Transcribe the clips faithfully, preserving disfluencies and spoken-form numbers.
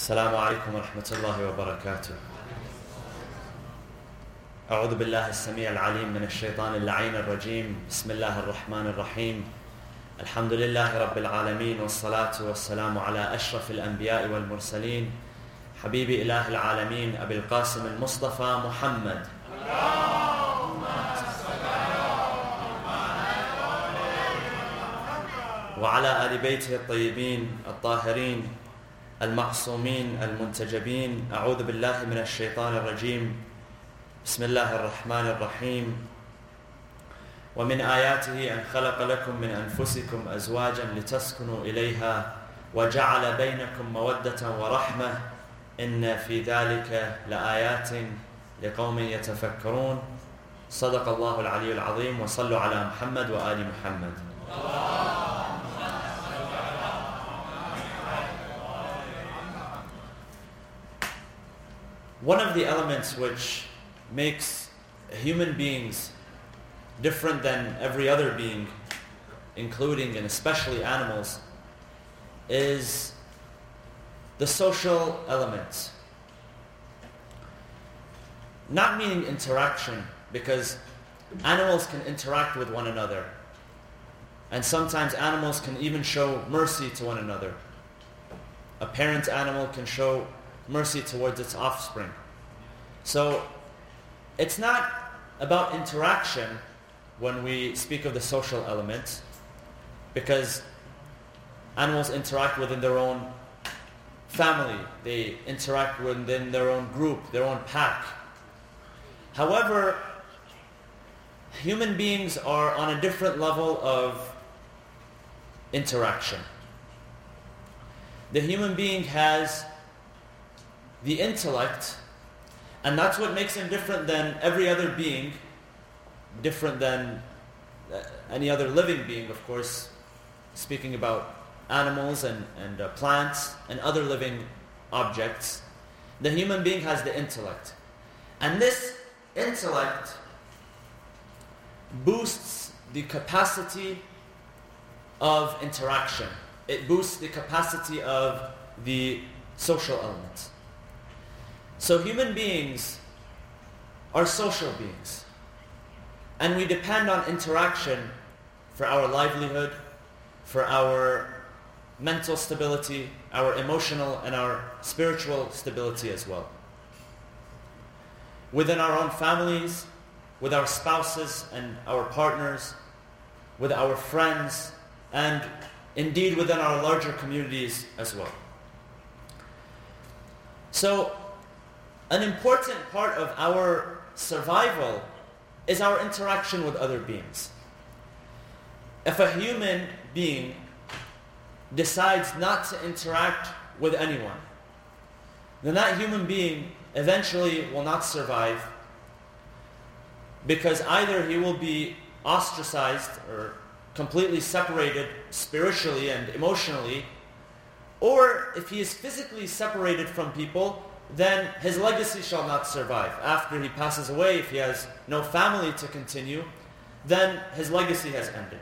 السلام عليكم ورحمة الله وبركاته. أعوذ بالله السميع العليم من الشيطان اللعين الرجيم. بسم الله الرحمن الرحيم. الحمد لله رب العالمين، والصلاة والسلام على أشرف الأنبياء والمرسلين، حبيب إله العالمين أبي القاسم المصطفى محمد. وعلى آل بيته الطيبين الطاهرين المعصومين المنتجبين. أعوذ بالله من الشيطان الرجيم. بسم الله الرحمن الرحيم. ومن آياته أن خلق لكم من أنفسكم أزواجا لتسكنوا إليها وجعل بينكم مودة ورحمة إن في ذلك لآيات لقوم يتفكرون. صدق الله العلي العظيم. وصلوا على محمد وآل محمد. One of the elements which makes human beings different than every other being, including and especially animals, is the social element. Not meaning interaction, because animals can interact with one another. And sometimes animals can even show mercy to one another. A parent animal can show mercy towards its offspring. So it's not about interaction when we speak of the social element, because animals interact within their own family. They interact within their own group, their own pack. However, human beings are on a different level of interaction. The human being has the intellect, and that's what makes him different than every other being, different than any other living being, of course, speaking about animals and, and uh, plants and other living objects. The human being has the intellect. And this intellect boosts the capacity of interaction. It boosts the capacity of the social element. So human beings are social beings. And we depend on interaction for our livelihood, for our mental stability, our emotional and our spiritual stability as well. Within our own families, with our spouses and our partners, with our friends, and indeed within our larger communities as well. So, an important part of our survival is our interaction with other beings. If a human being decides not to interact with anyone, then that human being eventually will not survive, because either he will be ostracized or completely separated spiritually and emotionally, or if he is physically separated from people, then his legacy shall not survive. After he passes away, if he has no family to continue, then his legacy has ended.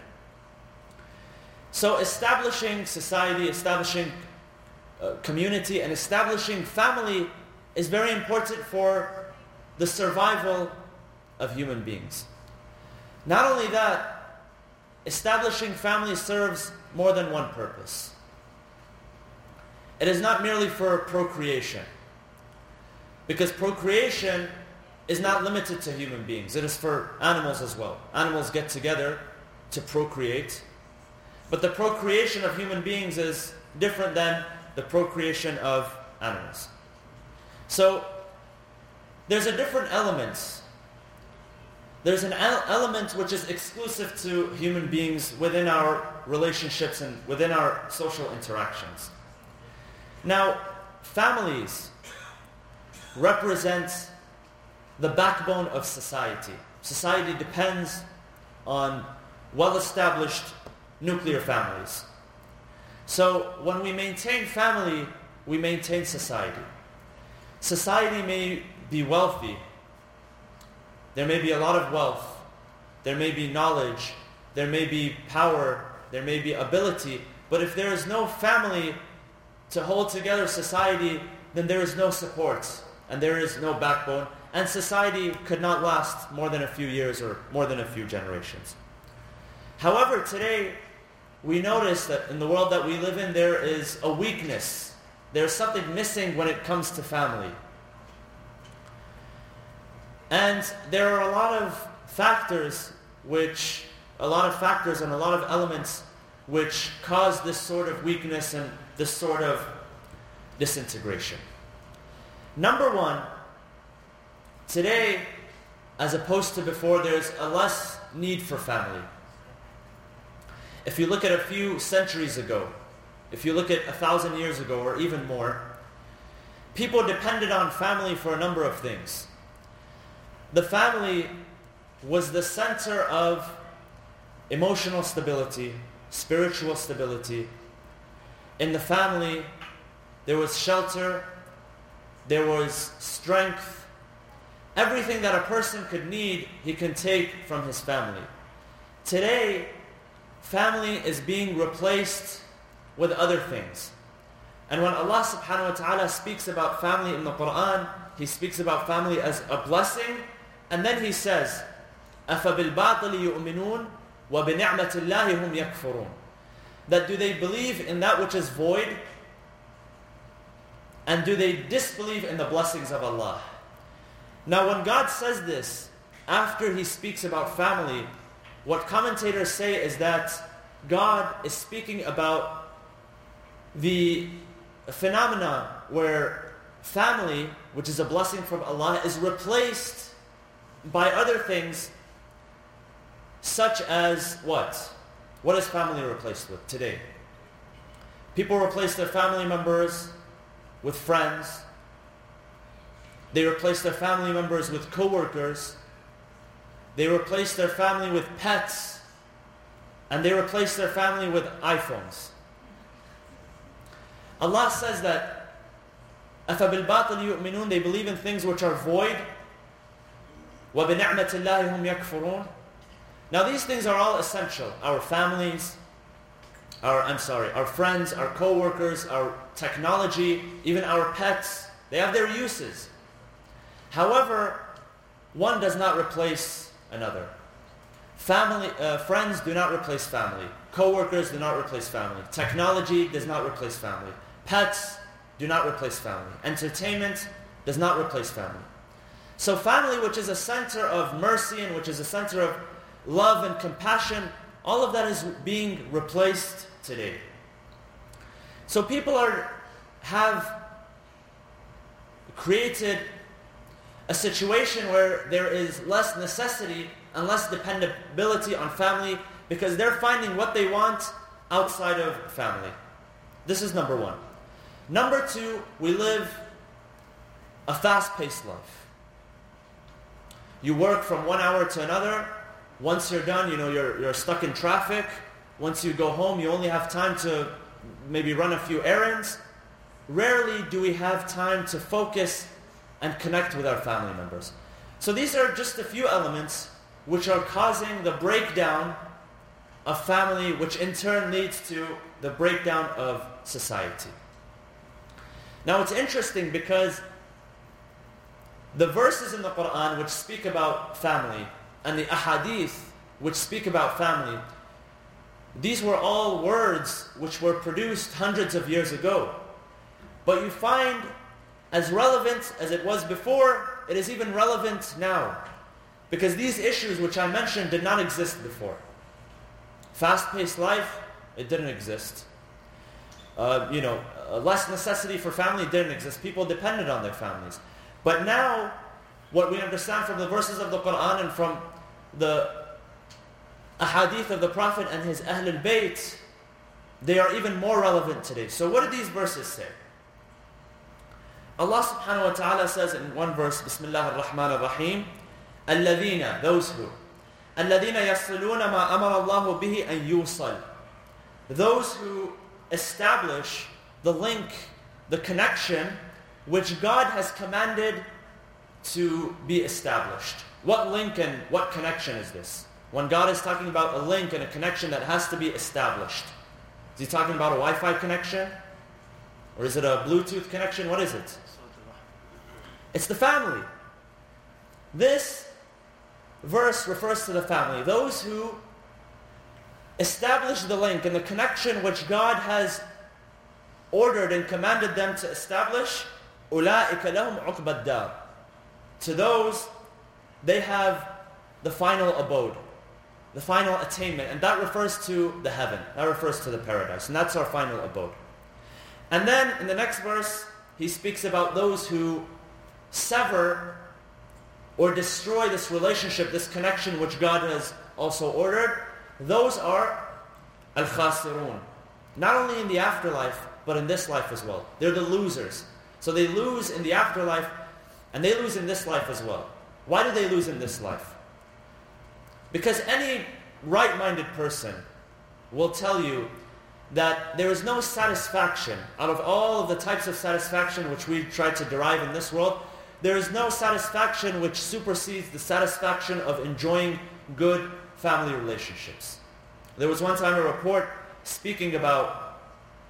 So establishing society, establishing uh, community, and establishing family is very important for the survival of human beings. Not only that, establishing family serves more than one purpose. It is not merely for procreation, because procreation is not limited to human beings. It is for animals as well. Animals get together to procreate, but the procreation of human beings is different than the procreation of animals. So there's a different element. There's an element which is exclusive to human beings within our relationships and within our social interactions. Now, families represent the backbone of society. Society depends on well-established nuclear families. So when we maintain family, we maintain society. Society may be wealthy. There may be a lot of wealth. There may be knowledge. There may be power. There may be ability. But if there is no family to hold together society, then there is no support and there is no backbone, and society could not last more than a few years or more than a few generations. However, today we notice that in the world that we live in, there is a weakness. There's something missing when it comes to family. And there are a lot of factors which, a lot of factors and a lot of elements which cause this sort of weakness and this sort of disintegration. Number one, today, as opposed to before, there's a less need for family. If you look at a few centuries ago, if you look at a thousand years ago or even more, people depended on family for a number of things. The family was the center of emotional stability, spiritual stability. In the family, there was shelter, there was strength. Everything that a person could need, he can take from his family. Today, family is being replaced with other things. And when Allah subhanahu wa ta'ala speaks about family in the Quran, He speaks about family as a blessing, and then He says, أَفَبِالْبَاطِلِ يُؤْمِنُونَ وَبِنِعْمَةِ اللَّهِ هُمْ يَكْفُرُونَ. That do they believe in that which is void, and do they disbelieve in the blessings of Allah? Now when God says this, after He speaks about family, what commentators say is that God is speaking about the phenomena where family, which is a blessing from Allah, is replaced by other things such as what? What is family replaced with today? People replace their family members with friends. They replace their family members with co-workers. They replace their family with pets. And they replace their family with iPhones. Allah says that أَفَبِالْبَاطِلِ يُؤْمِنُونَ, they believe in things which are void. وَبِنِعْمَةِ اللَّهِ هُمْ يَكْفُرُونَ. Now these things are all essential. Our families, our, I'm sorry, our friends, our co-workers, our technology, even our pets, they have their uses. However, one does not replace another. Family, uh, friends do not replace family. Co-workers do not replace family. Technology does not replace family. Pets do not replace family. Entertainment does not replace family. So family, which is a center of mercy and which is a center of love and compassion, all of that is being replaced today. So people are have created a situation where there is less necessity and less dependability on family because they're finding what they want outside of family. This is number one. Number two, we live a fast-paced life. You work from one hour to another. Once you're done, you know, you're, you're stuck in traffic. Once you go home, you only have time to maybe run a few errands. Rarely do we have time to focus and connect with our family members. So these are just a few elements which are causing the breakdown of family, which in turn leads to the breakdown of society. Now it's interesting because the verses in the Quran which speak about family and the ahadith which speak about family, these were all words which were produced hundreds of years ago. But you find, as relevant as it was before, it is even relevant now. Because these issues which I mentioned did not exist before. Fast-paced life, it didn't exist. Uh, you know, less necessity for family didn't exist. People depended on their families. But now, what we understand from the verses of the Quran and from the ahadith of the Prophet and his Ahlul Bayt, they are even more relevant today. So what do these verses say? Allah subhanahu wa ta'ala says in one verse, Bismillah ar-Rahman ar-Rahim, الَّذِينَ, those who, الَّذِينَ يَصِلُونَ مَا أَمَرَ اللَّهُ بِهِ أَن يُوصَلْ, those who establish the link, the connection, which God has commanded to be established. What link and what connection is this? When God is talking about a link and a connection that has to be established, is He talking about a Wi-Fi connection? Or is it a Bluetooth connection? What is it? It's the family. This verse refers to the family. Those who establish the link and the connection which God has ordered and commanded them to establish, أُولَٰئِكَ لَهُمْ عُقْبَى الدَّارِ. To those, they have the final abode, the final attainment. And that refers to the heaven. That refers to the paradise. And that's our final abode. And then in the next verse, he speaks about those who sever or destroy this relationship, this connection which God has also ordered. Those are al-khasirun. Not only in the afterlife, but in this life as well. They're the losers. So they lose in the afterlife, and they lose in this life as well. Why do they lose in this life? Because any right-minded person will tell you that there is no satisfaction out of all of the types of satisfaction which we try to derive in this world. There is no satisfaction which supersedes the satisfaction of enjoying good family relationships. There was one time a report speaking about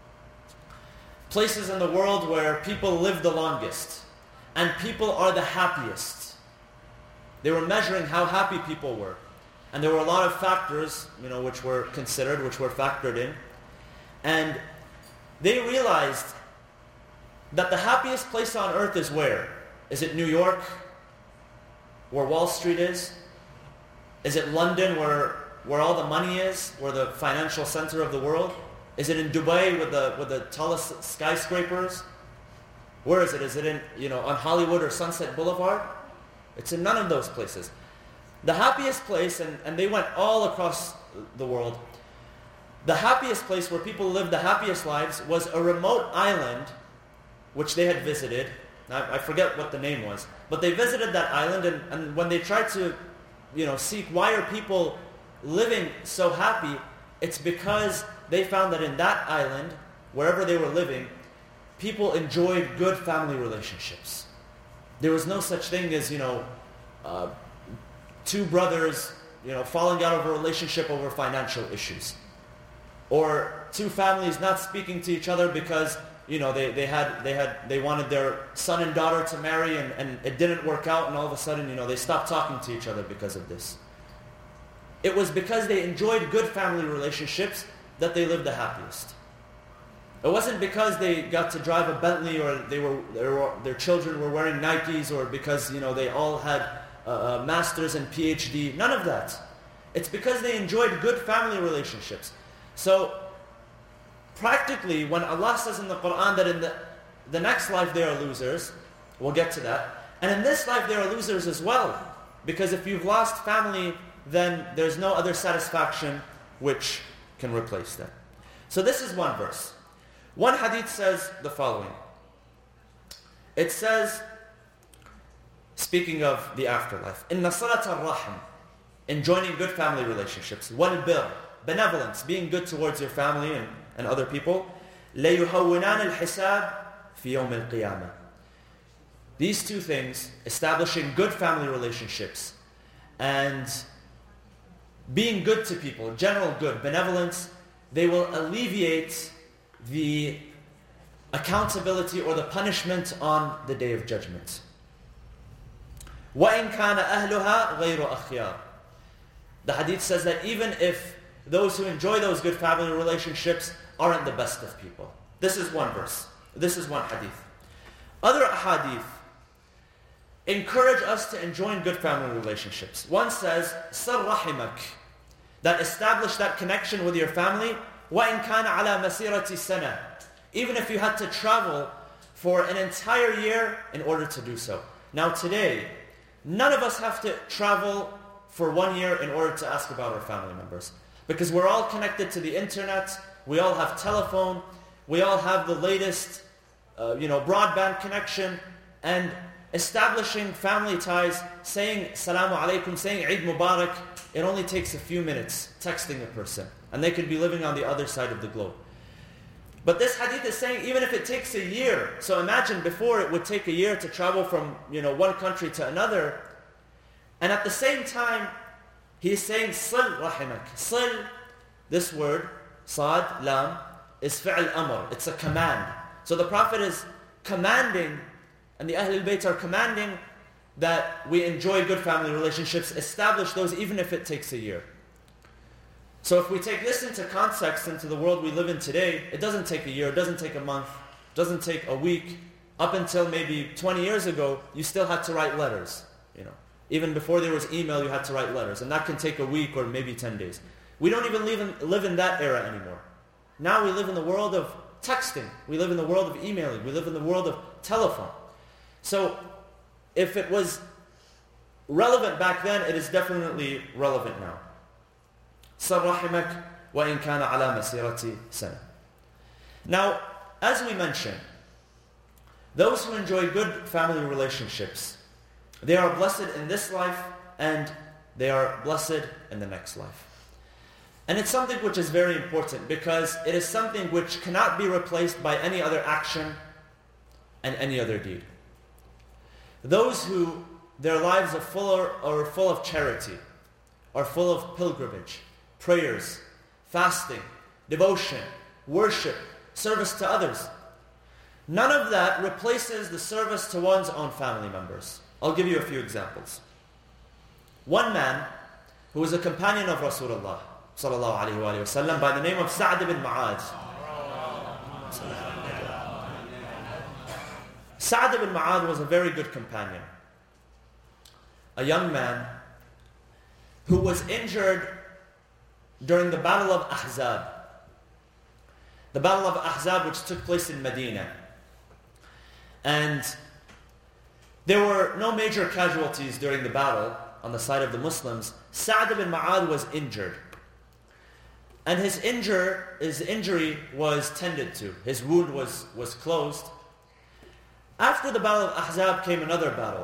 places in the world where people live the longest and people are the happiest. They were measuring how happy people were. And there were a lot of factors, you know, which were considered, which were factored in. And they realized that the happiest place on earth is where? Is it New York, where Wall Street is? Is it London, where, where all the money is, where the financial center of the world? Is it in Dubai with the with the tallest skyscrapers? Where is it? Is it in, you know, on Hollywood or Sunset Boulevard? It's in none of those places. The happiest place, and, and they went all across the world, the happiest place where people lived the happiest lives was a remote island which they had visited. I, I forget what the name was, but they visited that island, and, and when they tried to, you know, seek why are people living so happy, it's because they found that in that island, wherever they were living, people enjoyed good family relationships. There was no such thing as, you know, uh, two brothers, you know, falling out of a relationship over financial issues. Or two families not speaking to each other because, you know, they, they had they had they wanted their son and daughter to marry, and, and it didn't work out, and all of a sudden, you know, they stopped talking to each other because of this. It was because they enjoyed good family relationships that they lived the happiest. It wasn't because they got to drive a Bentley, or they were, they were their children were wearing Nikes, or because, you know, they all had uh, masters and P H D. None of that. It's because they enjoyed good family relationships. So, practically, when Allah says in the Quran that in the, the next life they are losers, we'll get to that. And in this life they are losers as well. Because if you've lost family, then there's no other satisfaction which can replace that. So this is one verse. One hadith says the following. It says, speaking of the afterlife, إِنَّ صِلَةَ الرَّحْمِ, enjoying good family relationships, وَالْبِرْ, benevolence, being good towards your family and, and other people, لَيُهَوِّنَانِ الْحِسَابِ فِي يَوْمِ الْقِيَامَةِ. These two things, establishing good family relationships and being good to people, general good, benevolence, they will alleviate the accountability or the punishment on the Day of Judgment. وَإِنْ كَانَ أَهْلُهَا غَيْرُ أَخْيَارٍ. The hadith says that even if those who enjoy those good family relationships aren't the best of people. This is one verse. This is one hadith. Other hadith encourage us to enjoy good family relationships. One says, صَلْ رَحِمَكَ, that establish that connection with your family, وَإِنْ كَانَ عَلَى مَسِيرَةِ سَنَةٍ, even if you had to travel for an entire year in order to do so. Now today, none of us have to travel for one year in order to ask about our family members. Because we're all connected to the internet, we all have telephone, we all have the latest uh, you know, broadband connection, and establishing family ties, saying Salamu Alaikum, saying Eid Mubarak, it only takes a few minutes texting a person. And they could be living on the other side of the globe. But this hadith is saying even if it takes a year, so imagine before it would take a year to travel from, you know, one country to another, and at the same time, he is saying, Sil rahimak. Sil, this word, Sad, Lam, is fi'l amr. It's a command. So the Prophet is commanding, and the Ahlul Bayt are commanding that we enjoy good family relationships, establish those even if it takes a year. So if we take this into context, into the world we live in today, it doesn't take a year, it doesn't take a month, it doesn't take a week. Up until maybe twenty years ago, you still had to write letters. You know, even before there was email, you had to write letters, and that can take a week or maybe ten days. We don't even live in, live in that era anymore. Now we live in the world of texting. We live in the world of emailing. We live in the world of telephone. So if it was relevant back then, it is definitely relevant now. صل رحمك وإن كان على مسيرة سنة. Now, as we mentioned, those who enjoy good family relationships, they are blessed in this life and they are blessed in the next life. And it's something which is very important because it is something which cannot be replaced by any other action and any other deed. Those who their lives are full, or, are full of charity, are full of pilgrimage, prayers, fasting, devotion, worship, service to others. None of that replaces the service to one's own family members. I'll give you a few examples. One man who was a companion of Rasulullah sallallahu alaihi wasallam by the name of Sa'd ibn Mu'adh. Sa'd ibn Mu'adh was a very good companion. A young man who was injured during the Battle of Ahzab. The Battle of Ahzab, which took place in Medina. And there were no major casualties during the battle on the side of the Muslims. Sa'd ibn Mu'adh was injured. And his, injure, his injury was tended to. His wound was, was closed. After the Battle of Ahzab came another battle.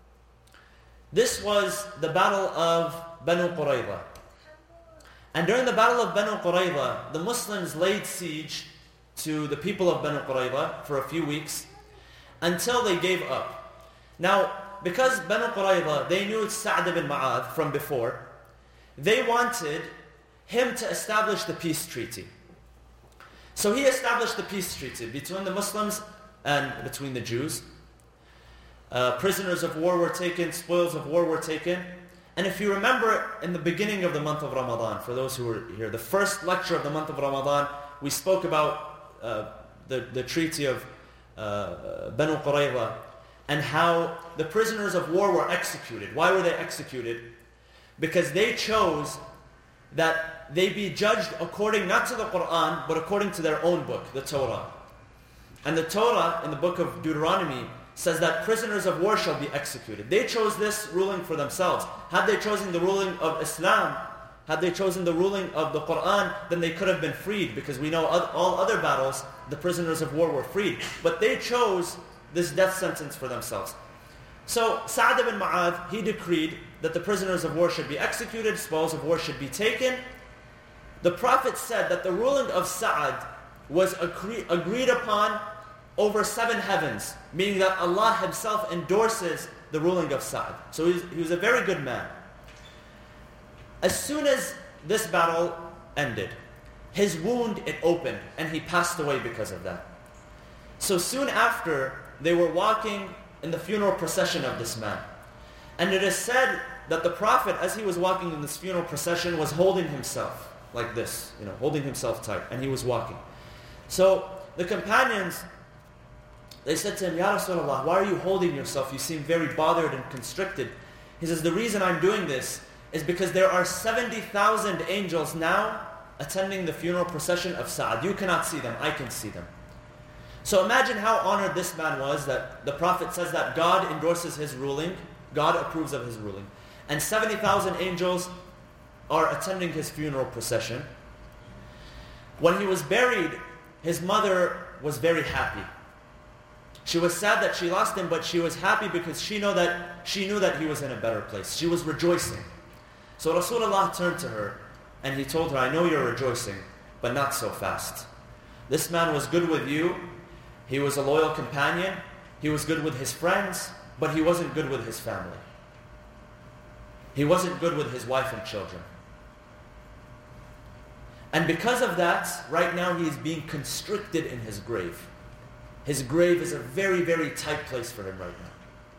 This was the Battle of Banu Qurayza. And during the Battle of Banu Qurayza, the Muslims laid siege to the people of Banu Qurayza for a few weeks until they gave up. Now, because Banu Qurayza, they knew Sa'd ibn Mu'adh from before, they wanted him to establish the peace treaty. So he established the peace treaty between the Muslims and between the Jews. Uh, prisoners of war were taken, spoils of war were taken. And if you remember in the beginning of the month of Ramadan, for those who were here, the first lecture of the month of Ramadan, we spoke about uh, the, the treaty of uh, Banu Qurayza and how the prisoners of war were executed. Why were they executed? Because they chose that they be judged according not to the Quran, but according to their own book, the Torah. And the Torah in the book of Deuteronomy says that prisoners of war shall be executed. They chose this ruling for themselves. Had they chosen the ruling of Islam, had they chosen the ruling of the Quran, then they could have been freed, because we know all other battles, the prisoners of war were freed. But they chose this death sentence for themselves. So Sa'd ibn Mu'adh, he decreed that the prisoners of war should be executed, spoils of war should be taken. The Prophet said that the ruling of Sa'd was agree, agreed upon over seven heavens, meaning that Allah Himself endorses the ruling of Sa'd. So he was a very good man. As soon as this battle ended, his wound, it opened, and he passed away because of that. So soon after, they were walking in the funeral procession of this man. And it is said that the Prophet, as he was walking in this funeral procession, was holding himself like this, you know, holding himself tight, and he was walking. So the companions, they said to him, Ya Rasulullah, why are you holding yourself? You seem very bothered and constricted. He says, the reason I'm doing this is because there are seventy thousand angels now attending the funeral procession of Sa'd. You cannot see them, I can see them. So imagine how honored this man was that the Prophet says that God endorses his ruling, God approves of his ruling. And seventy thousand angels are attending his funeral procession. When he was buried, his mother was very happy. She was sad that she lost him, but she was happy because she knew that she knew that he was in a better place. She was rejoicing. So Rasulullah turned to her and he told her, I know you're rejoicing, but not so fast. This man was good with you. He was a loyal companion. He was good with his friends, but he wasn't good with his family. He wasn't good with his wife and children. And because of that, right now he is being constricted in his grave. his grave is a very, very tight place for him right now.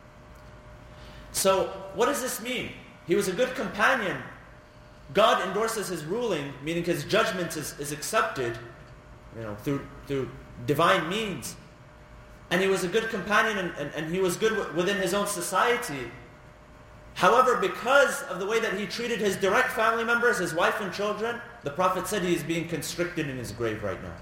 So, what does this mean? He was a good companion. God endorses his ruling, meaning his judgment is, is accepted, you know, through through divine means. And he was a good companion, and, and, and he was good w- within his own society. However, because of the way that he treated his direct family members, his wife and children, the Prophet said he is being constricted in his grave right now.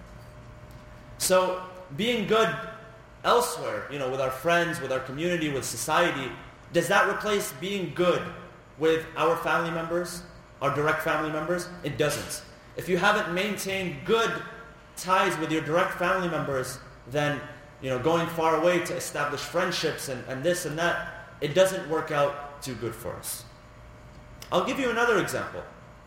So, being good elsewhere, you know, with our friends, with our community, with society, does that replace being good with our family members, our direct family members? It doesn't. If you haven't maintained good ties with your direct family members, then, you know, going far away to establish friendships and, and this and that, it doesn't work out too good for us. I'll give you another example.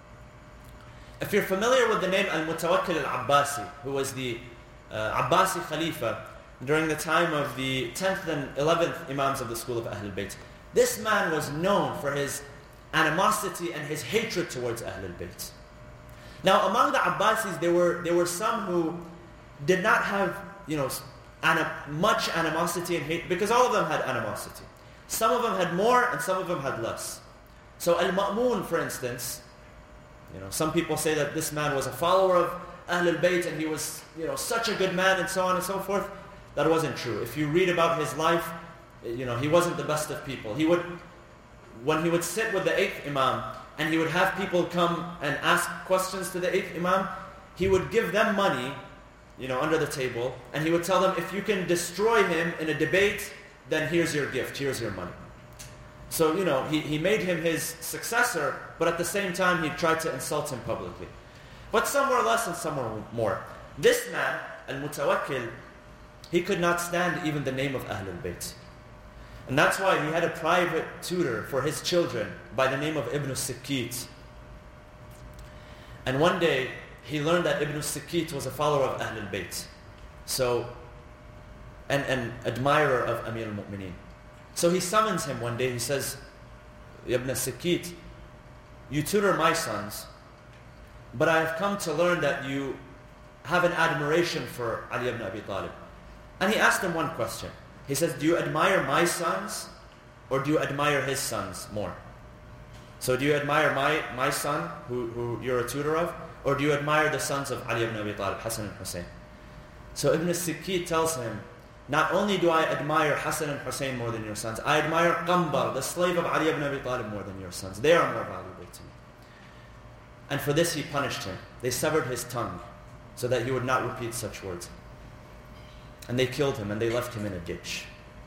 If you're familiar with the name Al-Mutawakkil Al-Abbasi, who was the uh, Abbasi Khalifa during the time of the tenth and eleventh Imams of the school of Ahlul Bayt, this man was known for his animosity and his hatred towards Ahlul Bayt. Now, among the Abbasis, there were there were some who did not have, you know, ana- much animosity and hate, because all of them had animosity. Some of them had more, and some of them had less. So Al-Ma'mun, for instance, you know, some people say that this man was a follower of Ahlul Bayt and he was, you know, such a good man and so on and so forth. That wasn't true. If you read about his life, you know, he wasn't the best of people. He would, when he would sit with the eighth Imam and he would have people come and ask questions to the eighth Imam, he would give them money, you know, under the table, and he would tell them, if you can destroy him in a debate, then here's your gift, here's your money. So, you know, he, he made him his successor, but at the same time, he tried to insult him publicly. But some were less and some were more. This man, Al-Mutawakkil, he could not stand even the name of Ahlul Bayt. And that's why he had a private tutor for his children by the name of Ibn Sikkit. And one day, he learned that Ibn Sikkit was a follower of Ahlul Bayt. So, and an admirer of Amir al-Mu'mineen. So he summons him one day. He says, Ibn Sikkit, you tutor my sons, but I have come to learn that you have an admiration for Ali ibn Abi Talib. And he asked him one question. He says, do you admire my sons or do you admire his sons more? So do you admire my, my son, who, who you're a tutor of, or do you admire the sons of Ali ibn Abi Talib, Hassan and Hussein? So Ibn Sikkit tells him, not only do I admire Hassan and Hussein more than your sons, I admire Qambar, the slave of Ali ibn Abi Talib, more than your sons. They are more valuable to me. And for this he punished him. They severed his tongue so that he would not repeat such words. And they killed him and they left him in a ditch.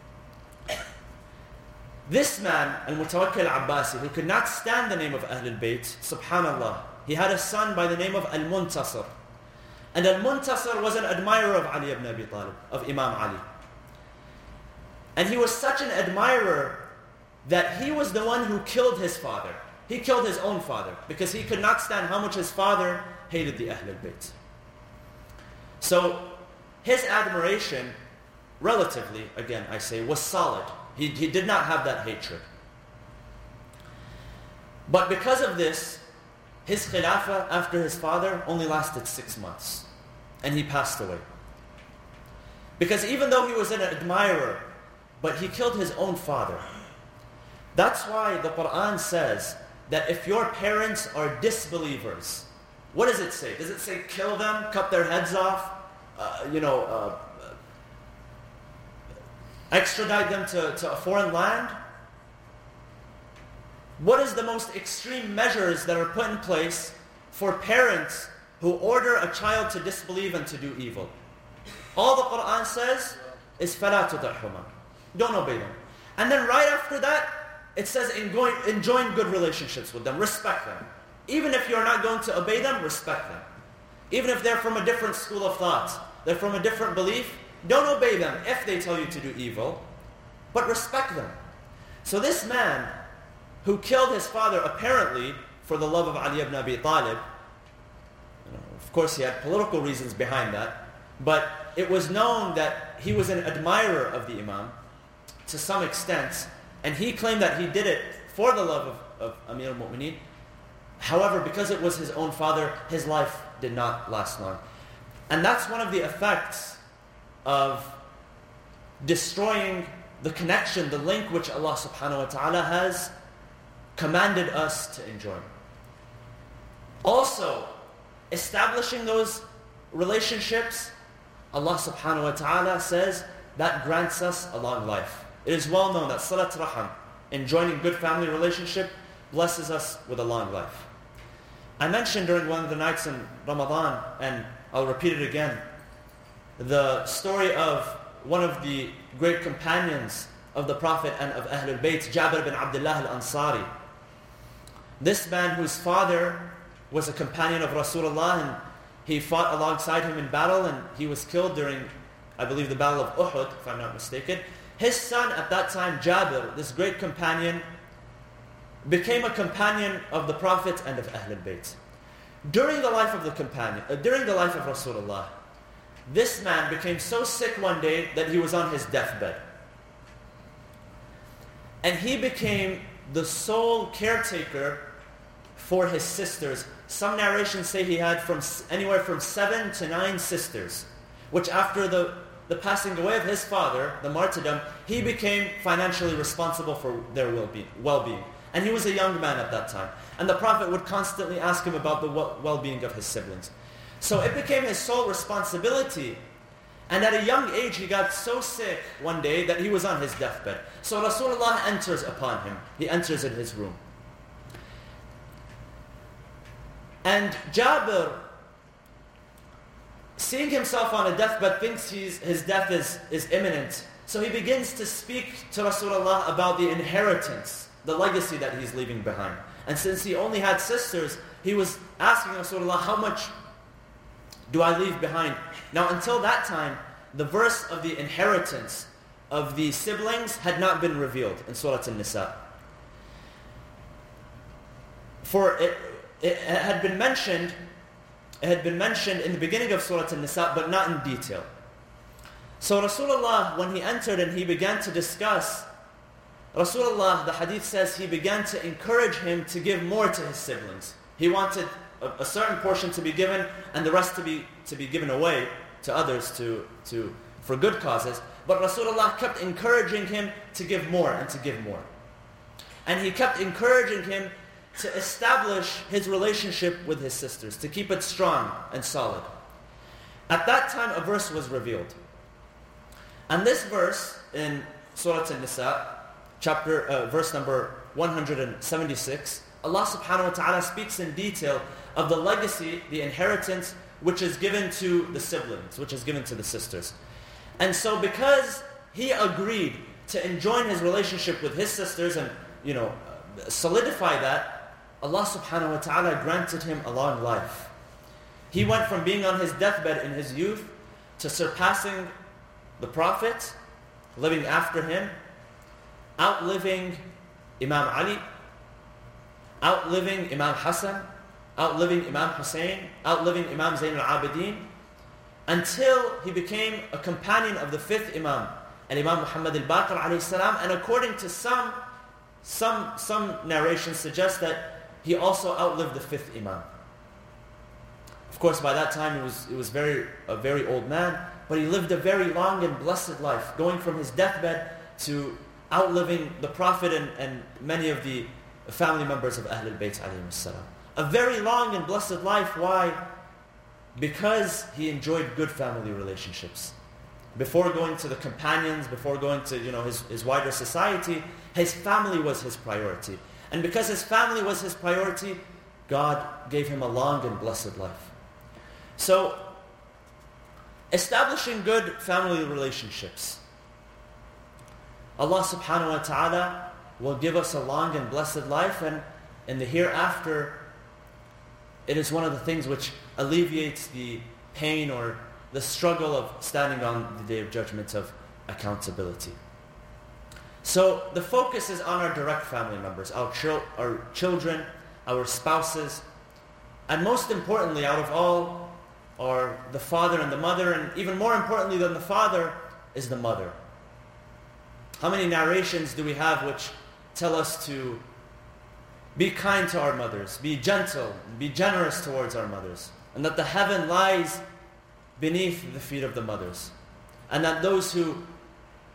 This man, Al-Mutawakkil Abbasi, who could not stand the name of Ahlul Bayt, subhanallah, he had a son by the name of Al-Muntasir. And Al-Muntasir was an admirer of Ali ibn Abi Talib, of Imam Ali. And he was such an admirer that he was the one who killed his father. He killed his own father because he could not stand how much his father hated the Ahlul Bayt. So his admiration, relatively, again I say, was solid. He, he did not have that hatred. But because of this, his khilafah after his father only lasted six months. And he passed away. Because even though he was an admirer, but he killed his own father. That's why the Quran says that if your parents are disbelievers, what does it say? Does it say kill them, cut their heads off, uh, you know, uh, extradite them to, to a foreign land? What is the most extreme measures that are put in place for parents who order a child to disbelieve and to do evil? All the Quran says is فَلَا تُطِعْهُمَا. Don't obey them. And then right after that, it says enjoy, enjoy good relationships with them, respect them. Even if you're not going to obey them, respect them. Even if they're from a different school of thought, they're from a different belief, don't obey them if they tell you to do evil, but respect them. So this man who killed his father apparently for the love of Ali ibn Abi Talib, you know, of course he had political reasons behind that, but it was known that he was an admirer of the Imam to some extent, and he claimed that he did it for the love of, of Amir al-Mu'mineen. However, because it was his own father, his life did not last long. And that's one of the effects of destroying the connection, the link which Allah subhanahu wa ta'ala has commanded us to enjoy. Also, establishing those relationships, Allah subhanahu wa ta'ala says that grants us a long life. It is well known that Salat Raham, enjoying good family relationship, blesses us with a long life. I mentioned during one of the nights in Ramadan, and I'll repeat it again, the story of one of the great companions of the Prophet and of Ahlul Bayt, Jabir bin Abdullah al-Ansari. This man whose father was a companion of Rasulullah, and he fought alongside him in battle, and he was killed during, I believe, the Battle of Uhud, if I'm not mistaken. His son at that time, Jabir, this great companion, became a companion of the Prophet and of Ahlul Bayt. During the life of the companion, uh, during the life of Rasulullah, this man became so sick one day that he was on his deathbed. And he became the sole caretaker for his sisters. Some narrations say he had from anywhere from seven to nine sisters, which after the, the passing away of his father, the martyrdom, he became financially responsible for their well-being. well-being. And he was a young man at that time. And the Prophet would constantly ask him about the well-being of his siblings. So it became his sole responsibility. And at a young age, he got so sick one day that he was on his deathbed. So Rasulullah enters upon him. He enters in his room. And Jabir, seeing himself on a deathbed, thinks he's, his death is, is imminent. So he begins to speak to Rasulullah about the inheritance, the legacy that he's leaving behind. And since he only had sisters, he was asking Rasulullah, how much do I leave behind? Now, until that time, the verse of the inheritance of the siblings had not been revealed in Surah An-Nisa. For it, it had been mentioned, it had been mentioned in the beginning of Surah An-Nisa, but not in detail. So Rasulullah, when he entered and he began to discuss, Rasulullah, the hadith says, he began to encourage him to give more to his siblings. He wanted a, a certain portion to be given and the rest to be to be given away to others to, to for good causes. But Rasulullah kept encouraging him to give more and to give more. And he kept encouraging him to establish his relationship with his sisters, to keep it strong and solid. At that time, a verse was revealed. And this verse in Surah An-Nisa, chapter, uh, verse number one hundred seventy-six, Allah subhanahu wa ta'ala speaks in detail of the legacy, the inheritance, which is given to the siblings, which is given to the sisters. And so because he agreed to enjoin his relationship with his sisters and, you know, solidify that, Allah subhanahu wa ta'ala granted him a long life. He went from being on his deathbed in his youth to surpassing the Prophet, living after him, outliving Imam Ali, outliving Imam Hassan, outliving Imam Hussein, outliving Imam Zayn al-Abidin, until he became a companion of the fifth Imam, and Imam Muhammad al-Baqir alayhi salam. And according to some, some, some narrations suggest that he also outlived the fifth Imam. Of course, by that time he was, he was very, a very old man, but he lived a very long and blessed life, going from his deathbed to outliving the Prophet and, and many of the family members of Ahlul Bayt alayhim salam. A very long and blessed life. Why? Because he enjoyed good family relationships. Before going to the companions, before going to, you know, his, his wider society, his family was his priority. And because his family was his priority, God gave him a long and blessed life. So, establishing good family relationships, Allah subhanahu wa ta'ala will give us a long and blessed life, and in the hereafter, it is one of the things which alleviates the pain or the struggle of standing on the Day of Judgment of accountability. So the focus is on our direct family members, our, chil- our children, our spouses, and most importantly, out of all, are the father and the mother, and even more importantly than the father is the mother. How many narrations do we have which tell us to be kind to our mothers, be gentle, be generous towards our mothers, and that the heaven lies beneath the feet of the mothers, and that those who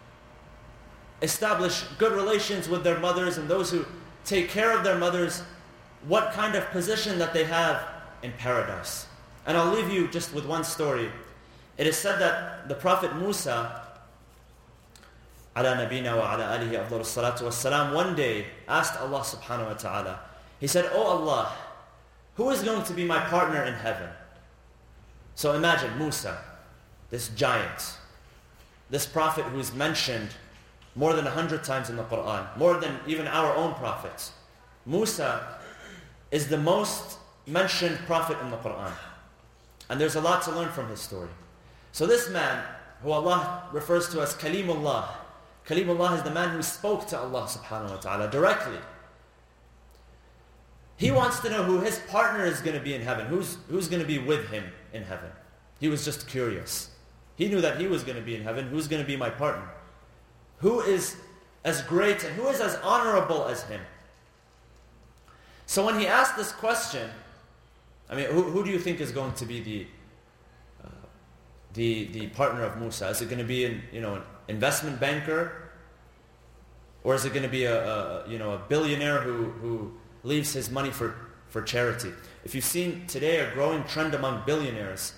establish good relations with their mothers and those who take care of their mothers, what kind of position that they have in paradise. And I'll leave you just with one story. It is said that the Prophet Musa, ala nabina wa ala alihi afdalu salatu wassalam, one day asked Allah subhanahu wa ta'ala, he said, "Oh Allah, who is going to be my partner in heaven?" So imagine Musa, this giant, this prophet who is mentioned more than a hundred times in the Quran, more than even our own prophets. Musa is the most mentioned prophet in the Quran. And there's a lot to learn from his story. So this man, who Allah refers to as Kalimullah, Kalimullah is the man who spoke to Allah subhanahu wa ta'ala directly. He wants to know who his partner is going to be in heaven, who's, who's going to be with him in heaven. He was just curious. He knew that he was going to be in heaven. Who's going to be my partner? Who is as great and who is as honorable as him? So when he asked this question, I mean, who, who do you think is going to be the uh, the the partner of Musa? Is it going to be an you know an investment banker, or is it going to be a, a you know a billionaire who who leaves his money for for charity? If you've seen today a growing trend among billionaires,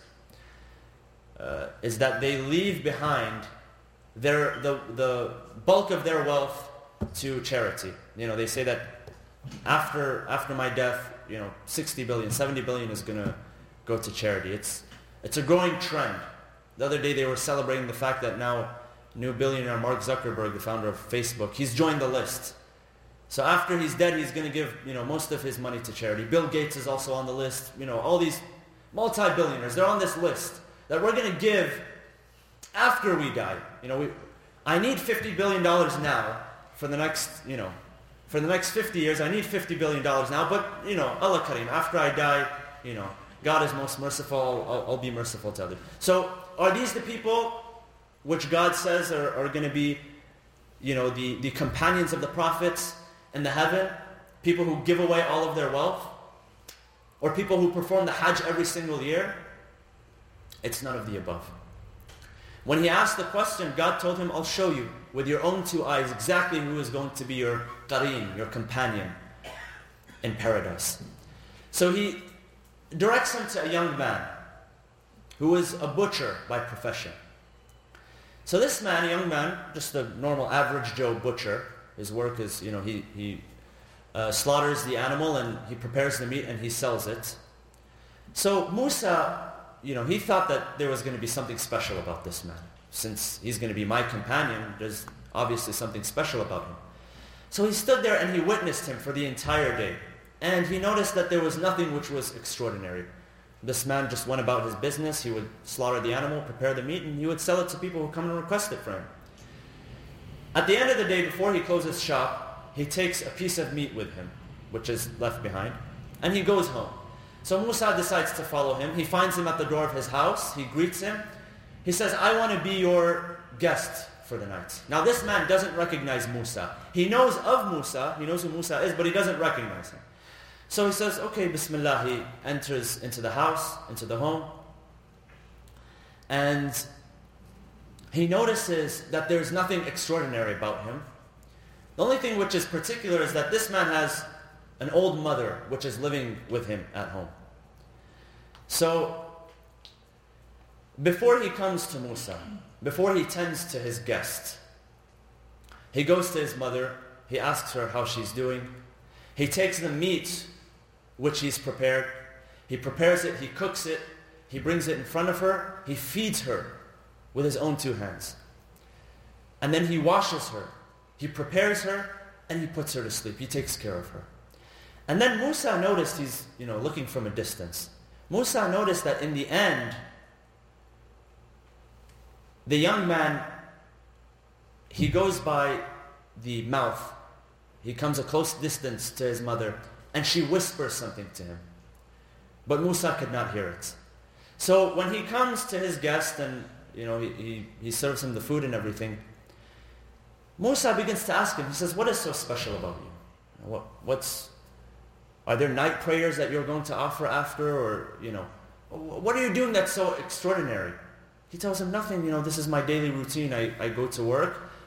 uh, is that they leave behind their the the bulk of their wealth to charity. You know, they say that after after my death, you know, sixty billion, seventy billion is going to go to charity. It's it's a growing trend. The other day they were celebrating the fact that now new billionaire Mark Zuckerberg, the founder of Facebook, he's joined the list. So after he's dead, he's going to give, you know, most of his money to charity. Bill Gates is also on the list. You know, all these multi-billionaires, they're on this list that we're going to give after we die. You know, we, I need fifty billion dollars now for the next, you know, for the next fifty years. I need fifty billion dollars now, but, you know, Allah Kareem, after I die, you know, God is most merciful, I'll, I'll be merciful to others. So are these the people which God says are, are going to be, you know, the, the companions of the prophets in the heaven? People who give away all of their wealth? Or people who perform the Hajj every single year? It's none of the above. When he asked the question, God told him, I'll show you with your own two eyes exactly who is going to be your qareen, your companion in paradise. So he directs him to a young man who is a butcher by profession. So this man, a young man, just a normal average Joe butcher, his work is, you know, he, he uh, slaughters the animal and he prepares the meat and he sells it. So Musa, you know, he thought that there was going to be something special about this man. Since he's going to be my companion, there's obviously something special about him. So he stood there and he witnessed him for the entire day. And he noticed that there was nothing which was extraordinary. This man just went about his business. He would slaughter the animal, prepare the meat, and he would sell it to people who come and request it for him. At the end of the day, before he closes shop, he takes a piece of meat with him, which is left behind, and he goes home. So Musa decides to follow him. He finds him at the door of his house. He greets him. He says, I want to be your guest for the night. Now this man doesn't recognize Musa. He knows of Musa. He knows who Musa is, but he doesn't recognize him. So he says, okay, Bismillah. He enters into the house, into the home. And he notices that there's nothing extraordinary about him. The only thing which is particular is that this man has an old mother which is living with him at home. So, before he comes to Musa, before he tends to his guest, he goes to his mother, he asks her how she's doing. He takes the meat which he's prepared, he prepares it, he cooks it, he brings it in front of her, he feeds her with his own two hands. And then he washes her, he prepares her, and he puts her to sleep. He takes care of her. And then Musa noticed, he's, you know, looking from a distance. Musa noticed that in the end, the young man, he goes by the mouth. He comes a close distance to his mother, and she whispers something to him. But Musa could not hear it. So when he comes to his guest and, you know, he, he, he serves him the food and everything, Musa begins to ask him, he says, what is so special about you? What, what's, are there night prayers that you're going to offer after? Or, you know, what are you doing that's so extraordinary? He tells him, nothing, you know, this is my daily routine. I, I go to work,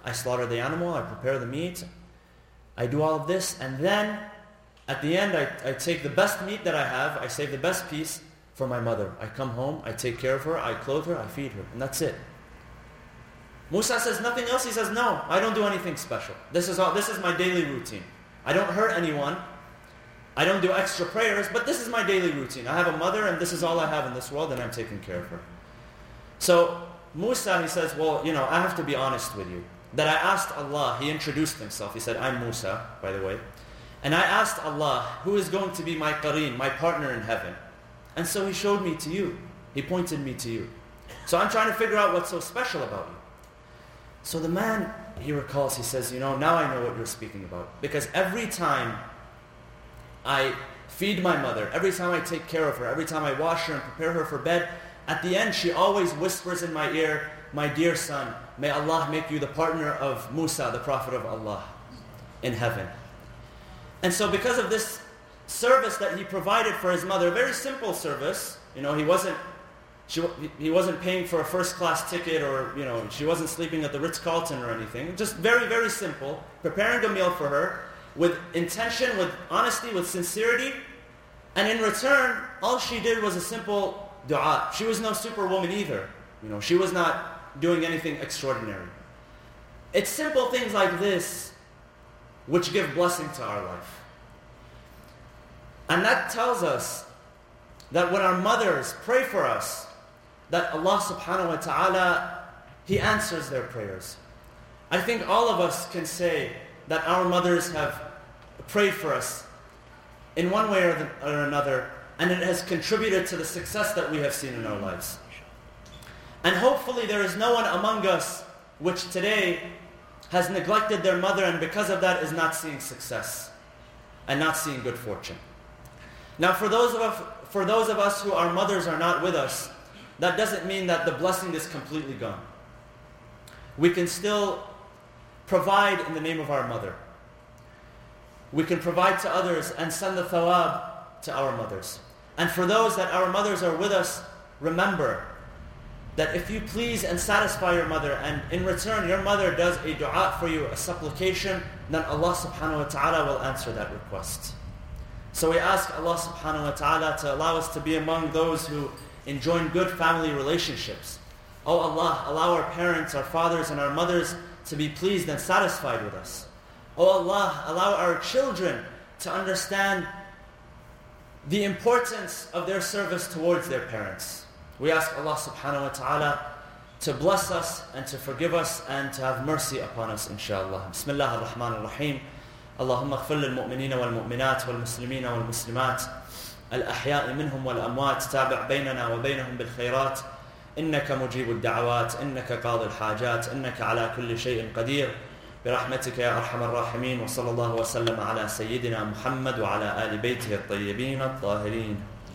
I slaughter the animal, I prepare the meat, I do all of this, and then at the end I, I take the best meat that I have, I save the best piece for my mother. I come home, I take care of her, I clothe her, I feed her, and that's it. Musa says nothing else. He says, no, I don't do anything special. This is all, this is my daily routine. I don't hurt anyone. I don't do extra prayers, but this is my daily routine. I have a mother and this is all I have in this world and I'm taking care of her. So Musa, he says, well, you know, I have to be honest with you. That I asked Allah, he introduced himself. He said, I'm Musa, by the way. And I asked Allah, who is going to be my qareen, my partner in heaven? And so he showed me to you. He pointed me to you. So I'm trying to figure out what's so special about you. So the man, he recalls, he says, you know, now I know what you're speaking about. Because every time I feed my mother, every time I take care of her, every time I wash her and prepare her for bed, at the end she always whispers in my ear, my dear son, may Allah make you the partner of Musa, the prophet of Allah, in heaven. And so because of this service that he provided for his mother, a very simple service, you know, he wasn't She, he wasn't paying for a first-class ticket, or, you know, she wasn't sleeping at the Ritz-Carlton or anything. Just very, very simple. Preparing a meal for her with intention, with honesty, with sincerity. And in return, all she did was a simple dua. She was no superwoman either. You know, she was not doing anything extraordinary. It's simple things like this which give blessing to our life. And that tells us that when our mothers pray for us, that Allah subhanahu wa ta'ala, He answers their prayers. I think all of us can say that our mothers have prayed for us in one way or, the, or another, and it has contributed to the success that we have seen in our lives. And hopefully there is no one among us which today has neglected their mother and because of that is not seeing success and not seeing good fortune. Now for those of us, for those of us who our mothers are not with us, that doesn't mean that the blessing is completely gone. We can still provide in the name of our mother. We can provide to others and send the thawab to our mothers. And for those that our mothers are with us, remember that if you please and satisfy your mother, and in return your mother does a dua for you, a supplication, then Allah subhanahu wa ta'ala will answer that request. So we ask Allah subhanahu wa ta'ala to allow us to be among those who enjoy good family relationships. Oh Allah, allow our parents, our fathers and our mothers to be pleased and satisfied with us. Oh Allah, allow our children to understand the importance of their service towards their parents. We ask Allah subhanahu wa ta'ala to bless us and to forgive us and to have mercy upon us, inshallah. Bismillah ar-Rahman ar-Rahim. اللهم اغفر للمؤمنين والمؤمنات والمسلمين والمسلمات الأحياء منهم والأموات تابع بيننا وبينهم بالخيرات إنك مجيب الدعوات إنك قاضي الحاجات إنك على كل شيء قدير برحمتك يا أرحم الراحمين وصلى الله وسلم على سيدنا محمد وعلى آل بيته الطيبين الطاهرين.